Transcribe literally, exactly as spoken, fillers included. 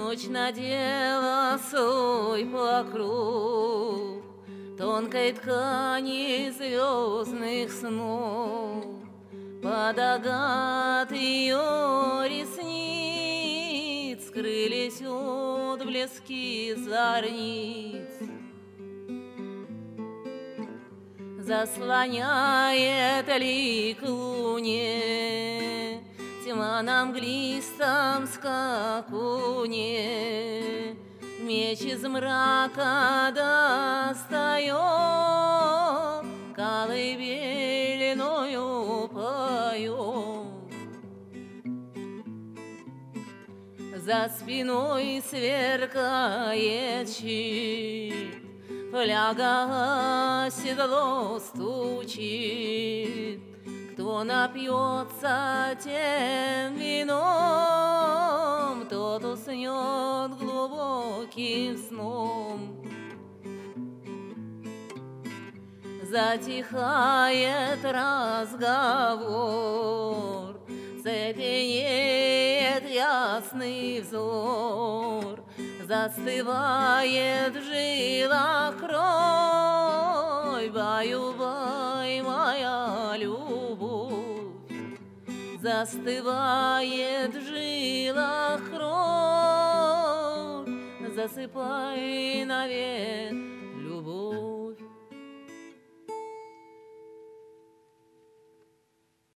Ночь надела свой покров тонкой ткани звездных снов. Под агат ее ресниц скрылись отблески зорниц. Заслоняет лик луне тьма на мглистом скакуне. Меч из мрака достает, колыбельною поет. За спиной сверкает щит, фляга о седло стучит. Кто напьется тем вином, тот уснет глубоким сном. Затихает разговор, цепенеет ясный взор. Застывает в жилах кровь, баю-бай, моя любовь. Застывает в жилах кровь, засыпай навек